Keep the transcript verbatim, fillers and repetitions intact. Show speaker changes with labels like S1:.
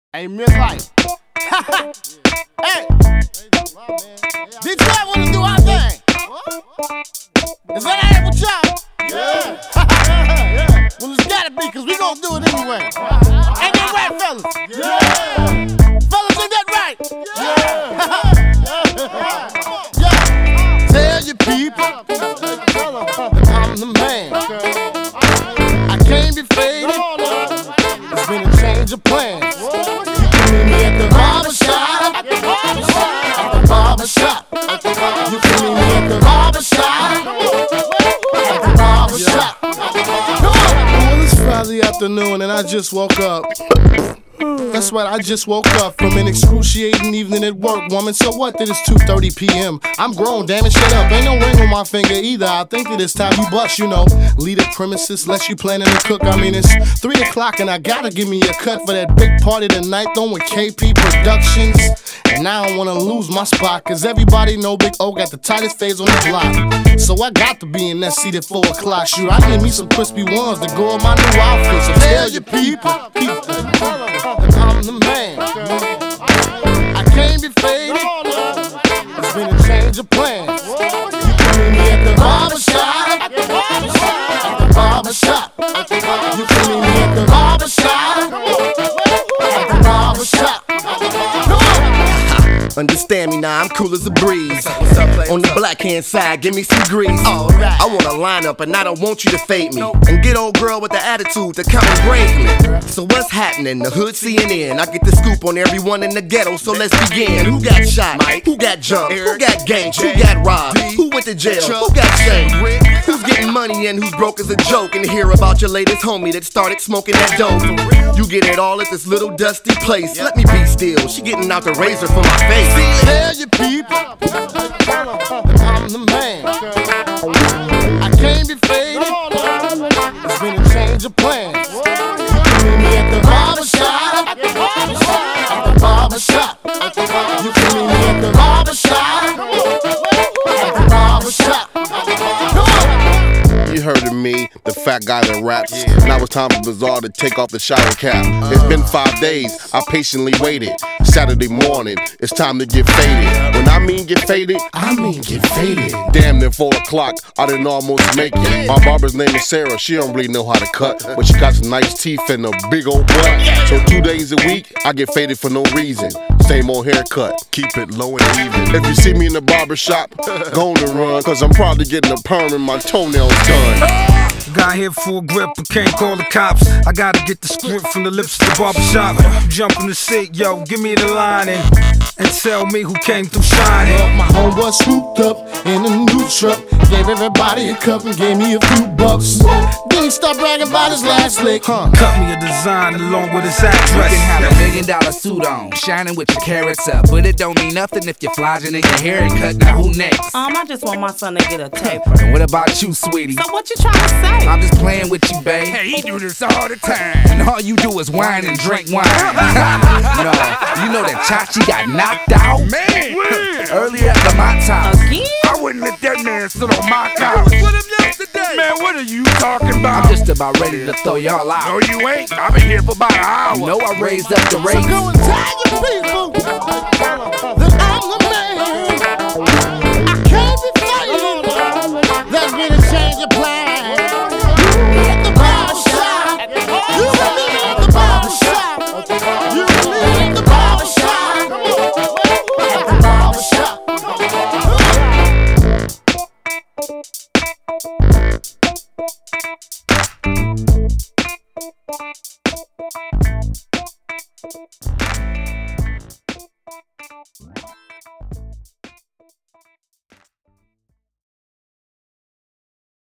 S1: Hey, midlife. Hey, Detroit wanna do our thing. Is that all right with y'all? Yeah. Well, it's gotta be, cause we gonna do it anyway. Ain't that right, fellas? Yeah. Fellas, ain't that right? Yeah. Yeah. Tell your people I'm the man. I can't be faded. It's been a change of plans. You can meet me at the barber shop. At the barber shop. At the barber shop. You can meet me at the barber shop. At the barber shop. Come on. Well, it's Friday afternoon and I just woke up. That's right, I just woke up from an excruciating evening at work, woman. So what that it's two thirty p m I'm grown, damn it, shut up. Ain't no ring on my finger either. I think that it's time you bust, you know. Leave the premises, let you planning to cook. I mean, it's three o'clock and I gotta give me a cut for that big party tonight, throwing with K P Productions. And I don't wanna lose my spot, cause everybody know Big O got the tightest phase on the block. So I got to be in that seat at four o'clock. Shoot, I need me some crispy ones to go on my new outfit. So tell your people, people, I'm the man. I can't be faded. It's been a change of plans. You can meet me at the barber shop. At the barber shop. At the barber shop. You can meet me at the barber shop. At the barber shop.
S2: Understand me now, I'm cool as a breeze. On the black hand side, give me some grease. I want a lineup and I don't want you to fade me. And get old girl with the attitude to come and break me. So what's happening? The hood C N N. I get the scoop on everyone in the ghetto, so let's begin. Who got shot? Who got jumped? Who got ganked? Who got robbed? Who went to jail? Who got shamed? Who's getting money and who's broke as a joke? And hear about your latest homie that started smoking that dope. You get it all at this little dusty place. Let me be still, she getting out the razor for my face.
S1: Tell your people I'm the man. I can't be faded. It's been a change of plans. You can meet me at the barber shop. At the barber shop. At the barber shop. You can meet me at the barber shop. At the barber shop. Come on.
S3: You heard of me, the fat guy that raps. Now it's time for Bizarre to take off the shower cap. It's been five days, I patiently waited. Saturday morning, it's time to get faded. When I mean get faded, I mean get faded. Damn near four o'clock, I didn't almost make it. My barber's name is Sarah, she don't really know how to cut, but she got some nice teeth and a big old butt. So two days a week, I get faded for no reason. Same old haircut, keep it low and even. If you see me in the barber shop, go on the run, cause I'm probably getting a perm and my toenails done.
S4: Got here for a grip, but can't call the cops. I gotta get the script from the lips of the barbershop. Jump in the seat, yo, give me the line and, and tell me who came through shining.
S1: Well, my homeboy swooped up in a new truck, gave everybody a cup and gave me a few bucks. Then he started bragging about his last lick, huh?
S4: Cut me a design along with his
S5: You
S4: address.
S5: can have a million dollar suit on, shining with your carrots up, but it don't mean nothing if you're flogging and your hair ain't cut. Now who next?
S6: Um, I just want my son to get a taper.
S5: And what about you, sweetie?
S6: So what you trying to say?
S5: I'm just playing with you, babe. Hey, he do this all the time, and all you do is whine and drink wine. No, you know that Chachi got knocked out, man. Earlier after my time.
S6: Again?
S5: I wouldn't let that man sit on my couch. With him yesterday. Man, what are you talking about? I'm just about ready to throw y'all out. No, you ain't. I've been here for about an hour. You know I raised up the rate.
S1: So go and tell your people that I'm the man.